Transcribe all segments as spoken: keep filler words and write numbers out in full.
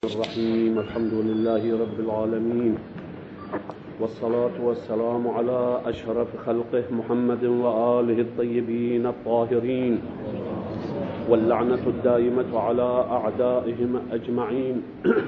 الرحيم. الحمد لله رب العالمين، والصلاة والسلام على أشرف خلقه محمد وآله الطيبين الطاهرين، واللعنة الدائمة على أعدائهم أجمعين.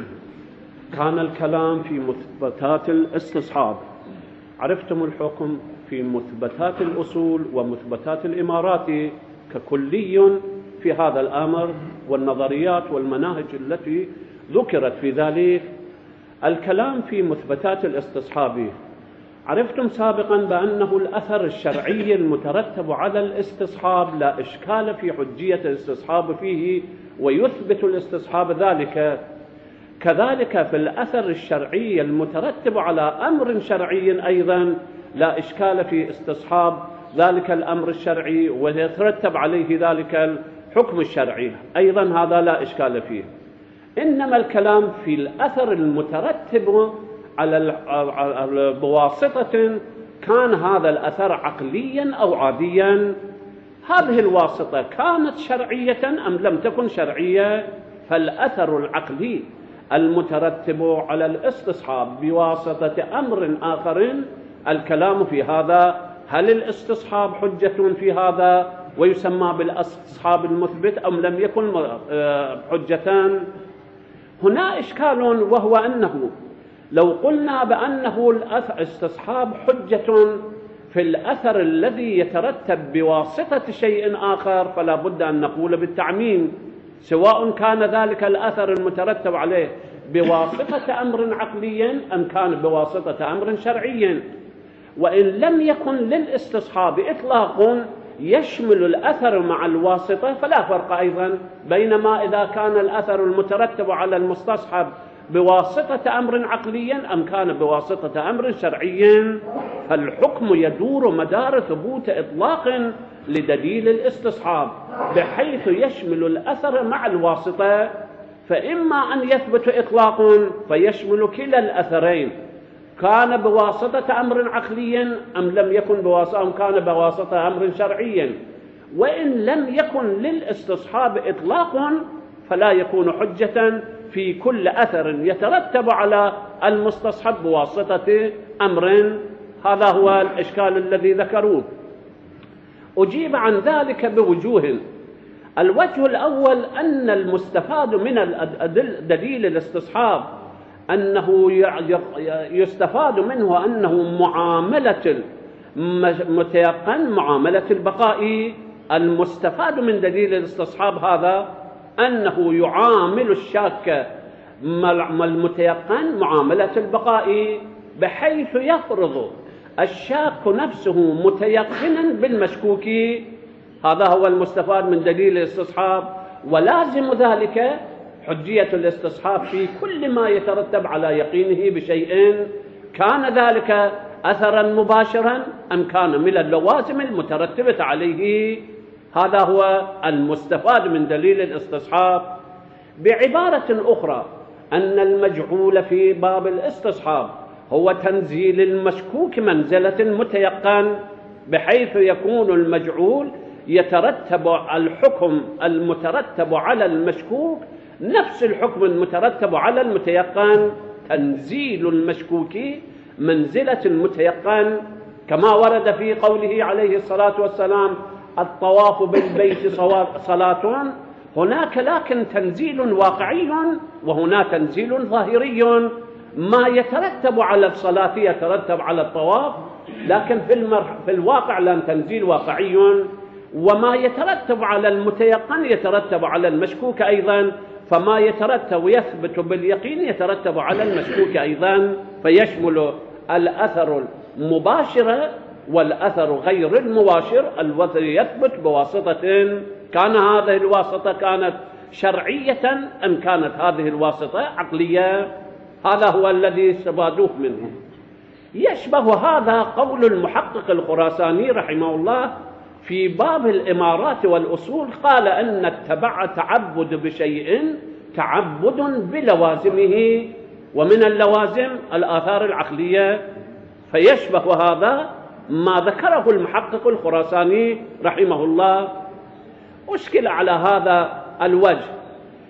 كان الكلام في مثبتات الاستصحاب. عرفتم الحكم في مثبتات الأصول ومثبتات الإمارات ككلي في هذا الأمر، والنظريات والمناهج التي ذكرت في ذلك. الكلام في مثبتات الاستصحاب، عرفتم سابقا بأنه الأثر الشرعي المترتب على الاستصحاب لا إشكال في حجية الاستصحاب فيه، ويثبت الاستصحاب ذلك. كذلك في الأثر الشرعي المترتب على أمر شرعي أيضا لا إشكال في استصحاب ذلك الأمر الشرعي ويترتب عليه ذلك الحكم الشرعي أيضا، هذا لا إشكال فيه. إنما الكلام في الأثر المترتب على بواسطة، كان هذا الأثر عقليا أو عاديا. هذه الواسطة كانت شرعية أم لم تكن شرعية؟ فالأثر العقلي المترتب على الاستصحاب بواسطة أمر آخر، الكلام في هذا: هل الاستصحاب حجة في هذا ويسمى بالاستصحاب المثبت أم لم يكن حجة؟ هنا إشكال، وهو أنه لو قلنا بأنه الاستصحاب حجة في الأثر الذي يترتب بواسطة شيء آخر، فلا بد أن نقول بالتعميم، سواء كان ذلك الأثر المترتب عليه بواسطة أمر عقلي أم كان بواسطة أمر شرعي. وإن لم يكن للاستصحاب إطلاق يشمل الأثر مع الواسطة فلا فرق أيضا، بينما إذا كان الأثر المترتب على المستصحب بواسطة أمر عقلي أم كان بواسطة أمر شرعي، فالحكم يدور مدار ثبوت إطلاق لدليل الاستصحاب بحيث يشمل الأثر مع الواسطة. فإما أن يثبت إطلاق فيشمل كلا الأثرين، كان بواسطة أمر عقلي أم لم يكن بواسطة أم كان بواسطة أمر شرعي. وإن لم يكن للاستصحاب إطلاق فلا يكون حجة في كل أثر يترتب على المستصحب بواسطة أمر. هذا هو الإشكال الذي ذكروه. أجيب عن ذلك بوجوه. الوجه الأول أن المستفاد من دليل الاستصحاب أنه يستفاد منه أنه معاملة المتيقن معاملة البقاء. المستفاد من دليل الاستصحاب هذا أنه يعامل الشاك المتيقن معاملة البقاء، بحيث يفرض الشاك نفسه متيقنا بالمشكوك. هذا هو المستفاد من دليل الاستصحاب، ولازم ذلك حجية الاستصحاب في كل ما يترتب على يقينه بشيء، كان ذلك أثرا مباشرا أم كان من اللوازم المترتبة عليه. هذا هو المستفاد من دليل الاستصحاب. بعبارة أخرى، أن المجعول في باب الاستصحاب هو تنزيل المشكوك منزلة المتيقن، بحيث يكون المجعول يترتب الحكم المترتب على المشكوك نفس الحكم المترتب على المتيقن، تنزيل المشكوك منزلة المتيقن، كما ورد في قوله عليه الصلاة والسلام: الطواف بالبيت صلاة. هناك لكن تنزيل واقعي وهنا تنزيل ظاهري. ما يترتب على الصلاة يترتب على الطواف، لكن في, المر... في الواقع لا تنزيل واقعي. وما يترتب على المتيقن يترتب على المشكوك أيضا، فما يترتب ويثبت باليقين يترتب على المشكوك أيضا، فيشمل الأثر المباشر والأثر غير المباشر الذي يثبت بواسطة. كان هذه الواسطة كانت شرعية أم كانت هذه الواسطة عقلية؟ هذا هو الذي استفادوه منه. يشبه هذا قول المحقق الخراساني رحمه الله في باب الإمارات والأصول، قال أن التبع تعبد بشيء تعبد بلوازمه، ومن اللوازم الآثار العقلية. فيشبه هذا ما ذكره المحقق الخراساني رحمه الله. أشكل على هذا الوجه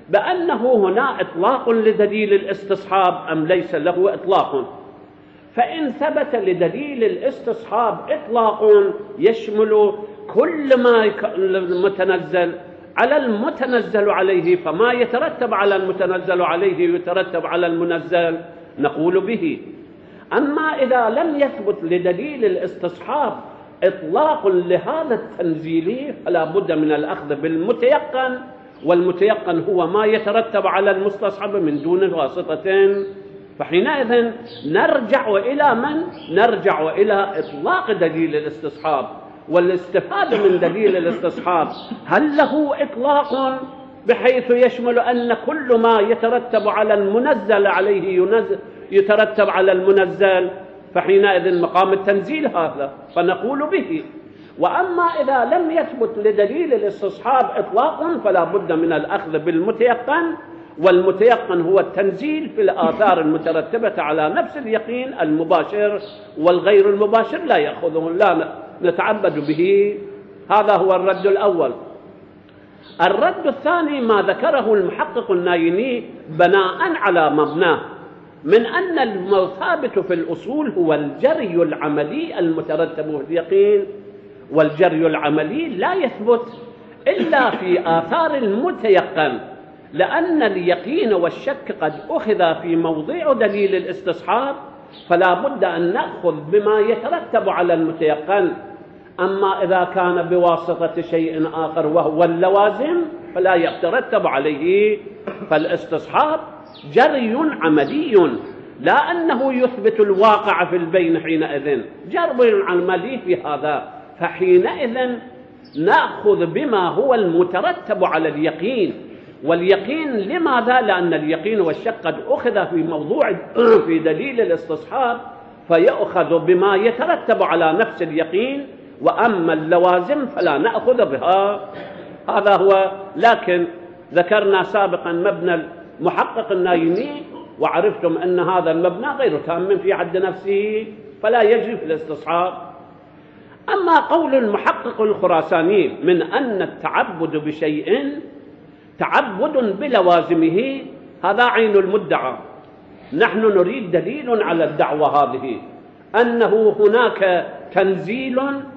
بأنه هنا إطلاق لدليل الاستصحاب أم ليس له إطلاق. فإن ثبت لدليل الاستصحاب إطلاق يشمل كل ما المتنزل على المتنزل عليه، فما يترتب على المتنزل عليه يترتب على المنزل، نقول به. أما إذا لم يثبت لدليل الاستصحاب إطلاق لهذا التنزيل فلا بد من الأخذ بالمتيقن، والمتيقن هو ما يترتب على المستصحب من دون واسطة. فحينئذ نرجع إلى من؟ نرجع إلى إطلاق دليل الاستصحاب، والاستفادة من دليل الاستصحاب هل له إطلاق بحيث يشمل أن كل ما يترتب على المنزل عليه ينزل يترتب على المنزل، فحينئذ مقام التنزيل هذا فنقول به. وأما إذا لم يثبت لدليل الاستصحاب إطلاق فلا بد من الأخذ بالمتيقن، والمتيقن هو التنزيل في الآثار المترتبة على نفس اليقين المباشر، والغير المباشر لا يأخذه، لا نتعبد به. هذا هو الرد الأول. الرد الثاني ما ذكره المحقق النايني بناء على مبناه من أن الثابت في الأصول هو الجري العملي المترتب في اليقين، والجري العملي لا يثبت إلا في آثار المتيقن، لأن اليقين والشك قد أخذ في موضع دليل الاستصحاب، فلا بد أن نأخذ بما يترتب على المتيقن. أما إذا كان بواسطة شيء آخر وهو اللوازم فلا يترتب عليه، فالاستصحاب جري عملي لا أنه يثبت الواقع في البين، حينئذ جري عملي في هذا. فحينئذ نأخذ بما هو المترتب على اليقين، واليقين لماذا؟ لأن اليقين والشك قد أخذ في موضوع في دليل الاستصحاب، فيأخذ بما يترتب على نفس اليقين، وأما اللوازم فلا نأخذ بها. هذا هو. لكن ذكرنا سابقا مبنى المحقق النايني، وعرفتم أن هذا المبنى غير تام في حد نفسه، فلا يجري في الاستصحاب. أما قول المحقق الخراساني من أن التعبد بشيء تعبد بلوازمه، هذا عين المدعى. نحن نريد دليل على الدعوة هذه، أنه هناك تنزيل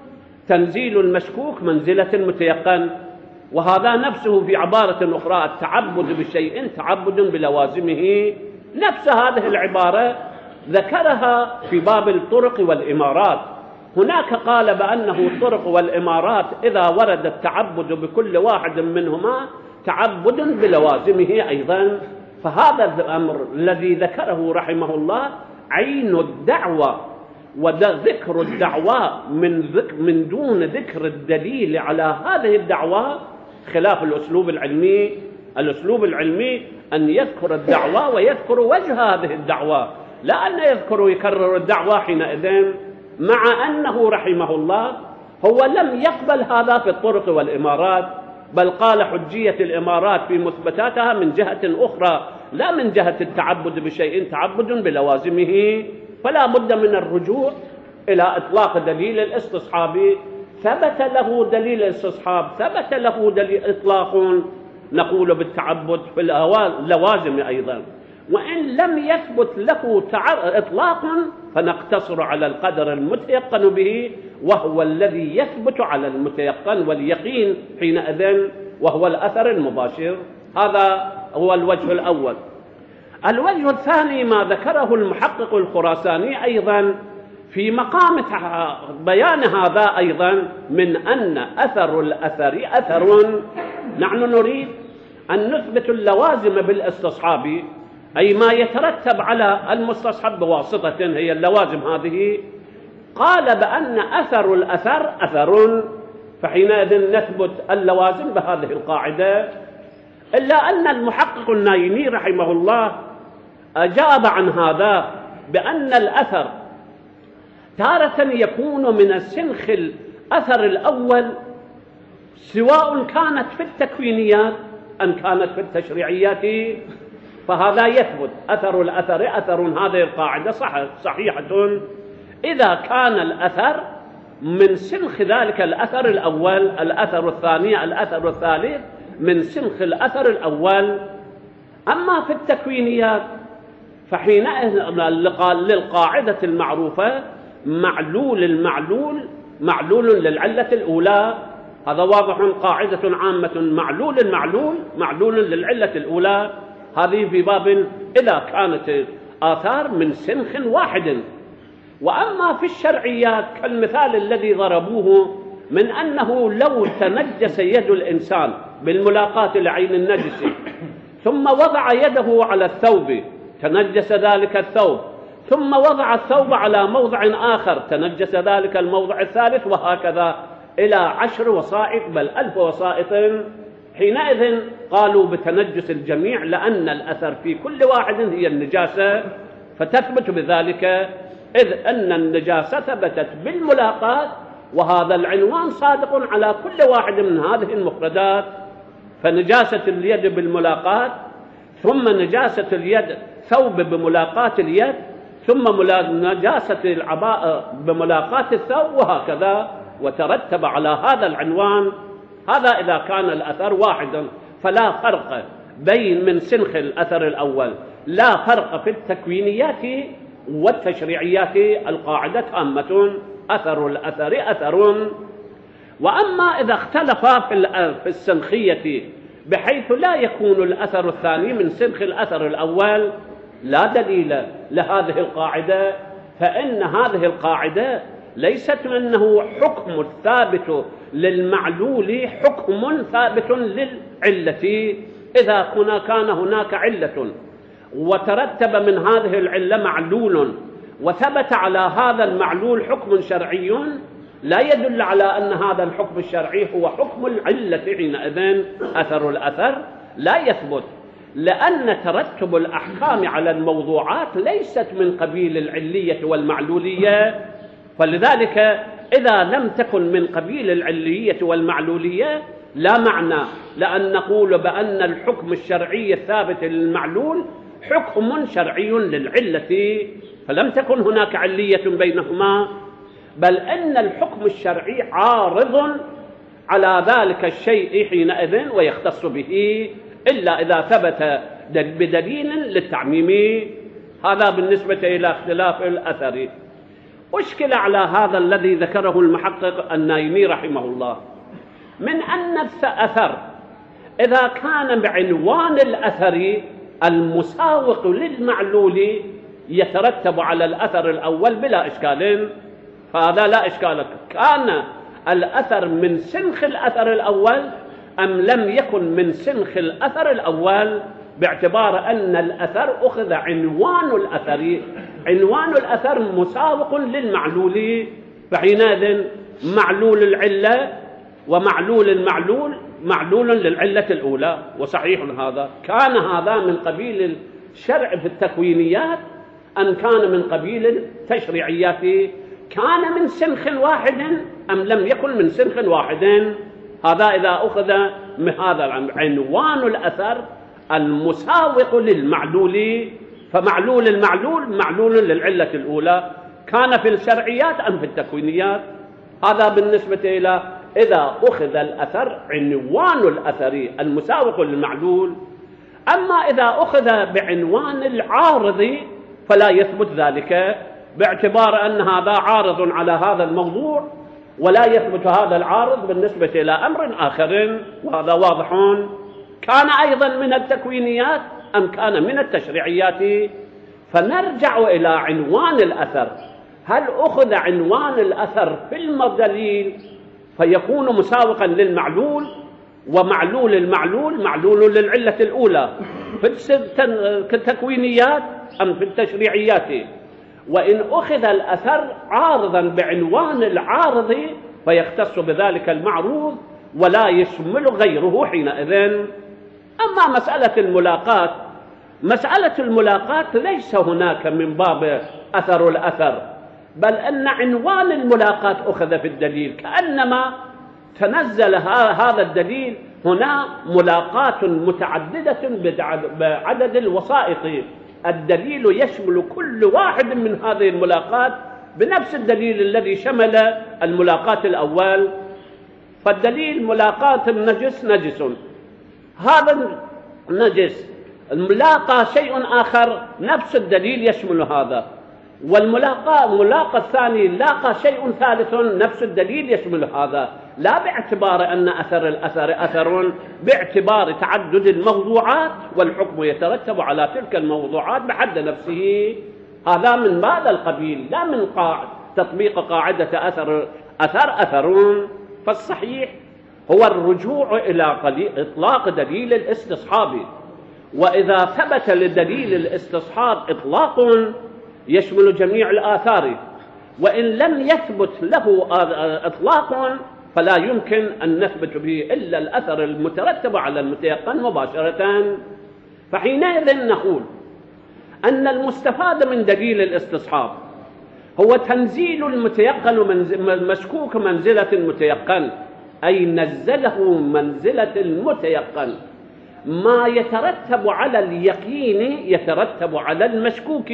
تنزيل المشكوك منزلة المتيقن، وهذا نفسه في عبارة أخرى التعبد بشيء تعبد بلوازمه. نفس هذه العبارة ذكرها في باب الطرق والإمارات. هناك قال بأنه الطرق والإمارات إذا ورد التعبد بكل واحد منهما تعبد بلوازمه أيضا. فهذا الأمر الذي ذكره رحمه الله عين الدعوة، وذكر الدعوة من, ذك من دون ذكر الدليل على هذه الدعوة خلاف الأسلوب العلمي. الأسلوب العلمي أن يذكر الدعوة ويذكر وجه هذه الدعوة، لا أن يذكر ويكرر الدعوة حينئذ، مع أنه رحمه الله هو لم يقبل هذا في الطرق والإمارات، بل قال حجية الإمارات في مثبتاتها من جهة أخرى، لا من جهة التعبد بشيء تعبد بلوازمه. فلا بد من الرجوع إلى إطلاق دليل الاستصحاب. ثبت له دليل الاستصحاب، ثبت له دليل إطلاق، نقول بالتعبد في اللوازم أيضا. وإن لم يثبت له إطلاق فنقتصر على القدر المتيقن به، وهو الذي يثبت على المتيقن واليقين حينئذ، وهو الأثر المباشر. هذا هو الوجه الأول. الوجه الثاني ما ذكره المحقق الخراساني أيضا في مقام بيان هذا أيضا، من أن أثر الأثر أثر. نحن نريد أن نثبت اللوازم بالاستصحاب، أي ما يترتب على المستصحب بواسطة هي اللوازم هذه. قال بأن أثر الأثر أثر، فحينئذ نثبت اللوازم بهذه القاعدة. إلا أن المحقق النايني رحمه الله أجاب عن هذا بأن الأثر تارة يكون من السنخ الأثر الأول، سواء كانت في التكوينيات أم كانت في التشريعيات، فهذا يثبت أثر الأثر أثر. هذه القاعدة صح صحيحة إذا كان الأثر من سنخ ذلك الأثر الأول، الأثر الثاني، الأثر الثالث من سنخ الأثر الأول، أما في التكوينيات فحينئذ للقاعدة المعروفة معلول المعلول معلول للعلة الأولى، هذا واضح، قاعدة عامة، معلول المعلول معلول للعلة الأولى، هذه في باب إذا كانت آثار من سنخ واحد. وأما في الشرعيات كالمثال الذي ضربوه من أنه لو تنجس يد الإنسان بالملاقاة لعين النجس ثم وضع يده على الثوب تنجس ذلك الثوب، ثم وضع الثوب على موضع آخر تنجس ذلك الموضع الثالث، وهكذا إلى عشر وسائط بل ألف وسائط، حينئذ قالوا بتنجس الجميع لأن الأثر في كل واحد هي النجاسة، فتثبت بذلك، إذ أن النجاسة ثبتت بالملاقاة، وهذا العنوان صادق على كل واحد من هذه المفردات. فنجاسة اليد بالملاقاة، ثم نجاسة اليد ثوب بملاقاة اليد، ثم نجاسة العباءة بملاقاة الثوب، وهكذا، وترتب على هذا العنوان. هذا إذا كان الأثر واحدا، فلا فرق بين من سنخ الأثر الأول، لا فرق في التكوينيات والتشريعيات، القاعدة تامة، أثر الأثر أثر. وأما إذا اختلف في السنخية بحيث لا يكون الأثر الثاني من سنخ الأثر الأول، لا دليل لهذه القاعدة، فإن هذه القاعدة ليست منه حكم ثابت للمعلول، حكم ثابت للعلة. إذا كنا كان هناك علة وترتب من هذه العلة معلول وثبت على هذا المعلول حكم شرعي، لا يدل على أن هذا الحكم الشرعي هو حكم العلة، حينئذ أثر الأثر لا يثبت، لأن ترتب الأحكام على الموضوعات ليست من قبيل العلية والمعلولية. فلذلك إذا لم تكن من قبيل العلية والمعلولية لا معنى لأن نقول بأن الحكم الشرعي الثابت للمعلول حكم شرعي للعلة، فلم تكن هناك علية بينهما، بل أن الحكم الشرعي عارض على ذلك الشيء حينئذ ويختص به، إلا إذا ثبت بدليل للتعميم. هذا بالنسبة إلى اختلاف الأثر. أشكل على هذا الذي ذكره المحقق النايمي رحمه الله من أن الأثر إذا كان بعنوان الأثر المساوق للمعلول يترتب على الأثر الأول بلا إشكال، فهذا لا إشكال. كان الأثر من سنخ الأثر الأول أم لم يكن من سنخ الأثر الأول، باعتبار أن الأثر أخذ عنوان الأثر، عنوان الأثر مساوق للمعلول، فحينئذ معلول العلة ومعلول المعلول معلول للعلة الأولى. وصحيح هذا، كان هذا من قبيل الشرع في التكوينيات أم كان من قبيل التشريعيات، كان من سنخ واحد أم لم يكن من سنخ واحد، هذا إذا أخذ من هذا عنوان الأثر المساوق للمعلول، فمعلول المعلول معلول للعلة الأولى، كان في الشرعيات أم في التكوينيات. هذا بالنسبة إلى إذا أخذ الأثر عنوان الأثر المساوق للمعلول. أما إذا أخذ بعنوان العارض فلا يثبت ذلك، باعتبار أن هذا عارض على هذا الموضوع ولا يثبت هذا العارض بالنسبة إلى أمر آخر، وهذا واضح. كان أيضا من التكوينيات أم كان من التشريعيات، فنرجع إلى عنوان الأثر. هل أخذ عنوان الأثر في الدليل فيكون مساوقا للمعلول، ومعلول المعلول معلول للعلة الأولى في التكوينيات أم في التشريعيات؟ وإن أخذ الأثر عارضا بعنوان العارض فيختص بذلك المعروض ولا يشمل غيره حينئذ. أما مسألة الملاقاة، مسألة الملاقاة ليس هناك من باب أثر الأثر، بل أن عنوان الملاقاة أخذ في الدليل، كأنما تنزل هذا الدليل هنا ملاقاة متعددة بعدد الوسائط، الدليل يشمل كل واحد من هذه الملاقات بنفس الدليل الذي شمل الملاقاة الأول. فالدليل ملاقاة النجس نجس، هذا النجس الملاقى شيء آخر، نفس الدليل يشمل هذا، والملاقى ملاقى الثاني لاقى شيء ثالث، نفس الدليل يشمل هذا، لا باعتبار أن أثر الأثر أثر، باعتبار تعدد الموضوعات والحكم يترتب على تلك الموضوعات بحد نفسه. هذا من هذا القبيل، لا من قاع تطبيق قاعدة أثر أثر أثرون. فالصحيح هو الرجوع إلى إطلاق دليل الاستصحاب، وإذا ثبت لدليل الاستصحاب إطلاق يشمل جميع الآثار، وإن لم يثبت له إطلاق فلا يمكن أن نثبت به إلا الأثر المترتب على المتيقن مباشرة. فحينئذ نقول أن المستفاد من دليل الاستصحاب هو تنزيل المتيقن المشكوك منزلة المتيقن، أي نزله منزلة المتيقن. ما يترتب على اليقين يترتب على المشكوك،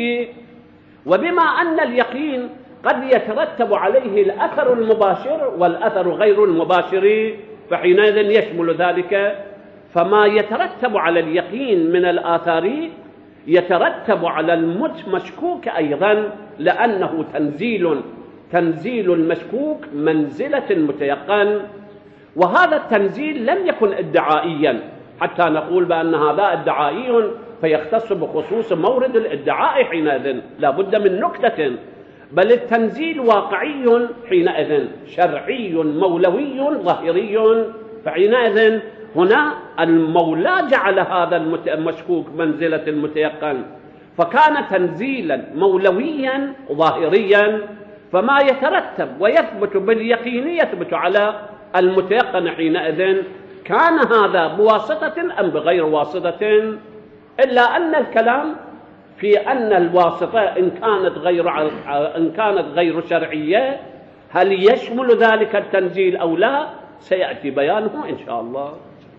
وبما أن اليقين قد يترتب عليه الأثر المباشر والأثر غير المباشر فحينئذ يشمل ذلك. فما يترتب على اليقين من الآثار يترتب على المشكوك أيضا، لأنه تنزيل تنزيل المشكوك منزلة المتيقن. وهذا التنزيل لم يكن ادعائيا حتى نقول بأن هذا ادعائي فيختص بخصوص مورد الادعاء، حينئذ لا بد من نكتة، بل التنزيل واقعي حينئذ، شرعي مولوي ظاهري. فحينئذ هنا المولى جعل هذا المشكوك منزلة المتيقن، فكان تنزيلا مولويا ظاهريا، فما يترتب ويثبت باليقين يثبت على المتيقن حينئذ، كان هذا بواسطة أم بغير واسطة. إلا أن الكلام في أن الواسطة إن كانت غير إن كانت غير شرعية هل يشمل ذلك التنزيل أو لا، سيأتي بيانه إن شاء الله.